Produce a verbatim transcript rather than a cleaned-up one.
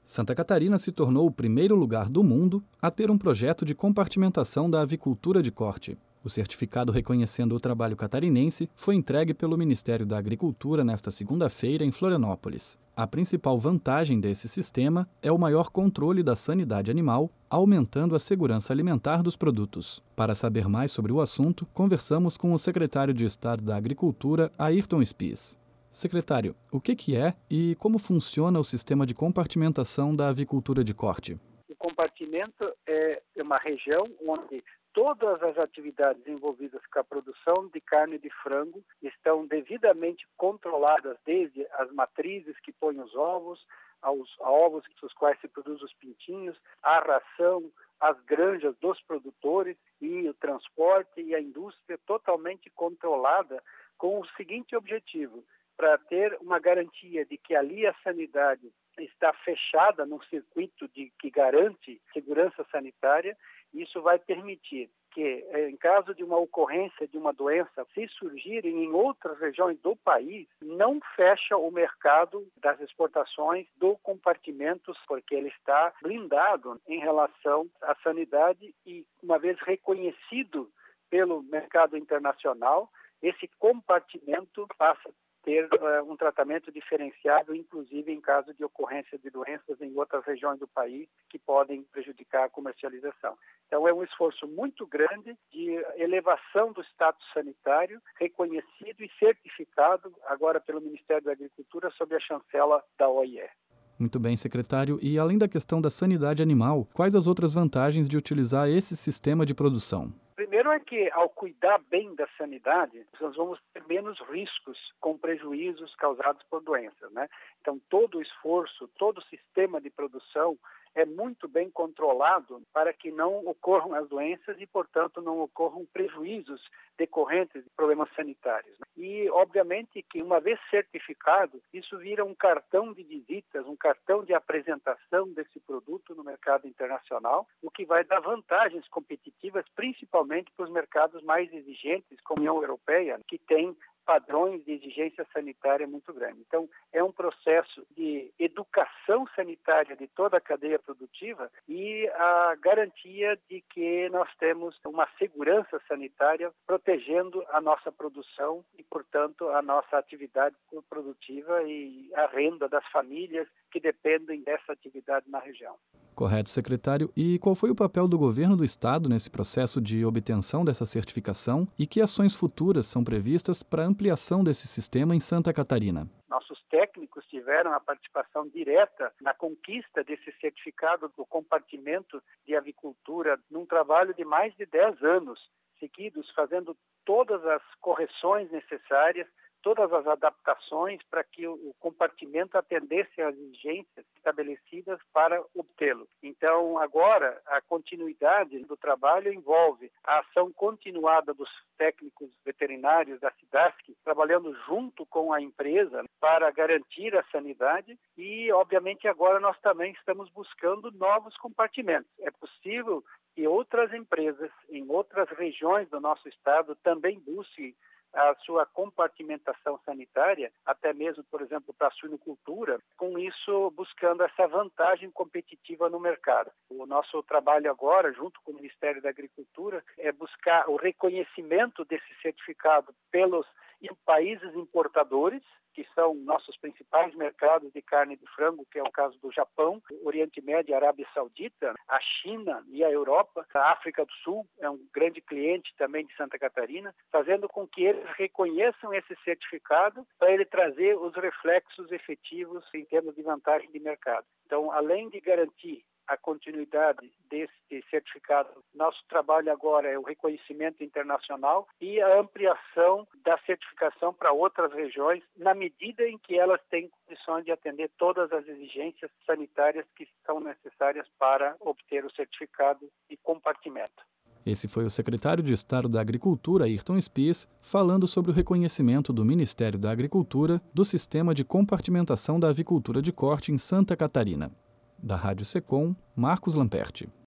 Santa Catarina se tornou o primeiro lugar do mundo a ter um projeto de compartimentação da avicultura de corte. O certificado reconhecendo o trabalho catarinense foi entregue pelo Ministério da Agricultura nesta segunda-feira em Florianópolis. A principal vantagem desse sistema é o maior controle da sanidade animal, aumentando a segurança alimentar dos produtos. Para saber mais sobre o assunto, conversamos com o secretário de Estado da Agricultura, Ayrton Spis. Secretário, o que que é e como funciona o sistema de compartimentação da avicultura de corte? O compartimento é uma região onde todas as atividades envolvidas com a produção de carne de frango estão devidamente controladas, desde as matrizes que põem os ovos, aos ovos dos quais se produzem os pintinhos, a ração, as granjas dos produtores e o transporte e a indústria totalmente controlada com o seguinte objetivo: para ter uma garantia de que ali a sanidade está fechada num circuito de, que garante segurança sanitária. Isso vai permitir que, em caso de uma ocorrência de uma doença, se surgirem em outras regiões do país, não fecha o mercado das exportações do compartimento, porque ele está blindado em relação à sanidade e, uma vez reconhecido pelo mercado internacional, esse compartimento passa ter uh, um tratamento diferenciado, inclusive em caso de ocorrência de doenças em outras regiões do país que podem prejudicar a comercialização. Então é um esforço muito grande de elevação do status sanitário, reconhecido e certificado agora pelo Ministério da Agricultura sob a chancela da O I E. Muito bem, secretário. E além da questão da sanidade animal, quais as outras vantagens de utilizar esse sistema de produção? Primeiro é que, ao cuidar bem da sanidade, nós vamos ter menos riscos com prejuízos causados por doenças, né? Então, todo o esforço, todo o sistema de produção é muito bem controlado para que não ocorram as doenças e, portanto, não ocorram prejuízos decorrentes de problemas sanitários. E, obviamente, que uma vez certificado, isso vira um cartão de visitas, um cartão de apresentação desse produto no mercado internacional, o que vai dar vantagens competitivas, principalmente para os mercados mais exigentes, como a União Europeia, que tem padrões de exigência sanitária muito grandes. Então, é um processo de educação sanitária de toda a cadeia produtiva e a garantia de que nós temos uma segurança sanitária protegendo a nossa produção e, portanto, a nossa atividade produtiva e a renda das famílias que dependem dessa atividade na região. Correto, secretário. E qual foi o papel do governo do estado nesse processo de obtenção dessa certificação e que ações futuras são previstas para a ampliação desse sistema em Santa Catarina? Nossos técnicos tiveram a participação direta na conquista desse certificado do compartimento de avicultura num trabalho de mais de dez anos seguidos, fazendo todas as correções necessárias, todas as adaptações para que o compartimento atendesse às exigências estabelecidas para obtê-lo. Então, agora, a continuidade do trabalho envolve a ação continuada dos técnicos veterinários da SIDASC, trabalhando junto com a empresa para garantir a sanidade e, obviamente, agora nós também estamos buscando novos compartimentos. É possível que outras empresas em outras regiões do nosso estado também busquem a sua compartimentação sanitária, até mesmo, por exemplo, para a suinocultura, com isso buscando essa vantagem competitiva no mercado. O nosso trabalho agora, junto com o Ministério da Agricultura, é buscar o reconhecimento desse certificado pelos países importadores, que são nossos principais mercados de carne de frango, que é o caso do Japão, Oriente Médio e Arábia Saudita, a China e a Europa, a África do Sul é um grande cliente também de Santa Catarina, fazendo com que eles reconheçam esse certificado para ele trazer os reflexos efetivos em termos de vantagem de mercado. Então, além de garantir a continuidade desse certificado, nosso trabalho agora é o reconhecimento internacional e a ampliação da certificação para outras regiões, na medida em que elas têm condições de atender todas as exigências sanitárias que são necessárias para obter o certificado de compartimento. Esse foi o secretário de Estado da Agricultura, Ayrton Spis, falando sobre o reconhecimento do Ministério da Agricultura do sistema de compartimentação da avicultura de corte em Santa Catarina. Da Rádio Secom, Marcos Lamperti.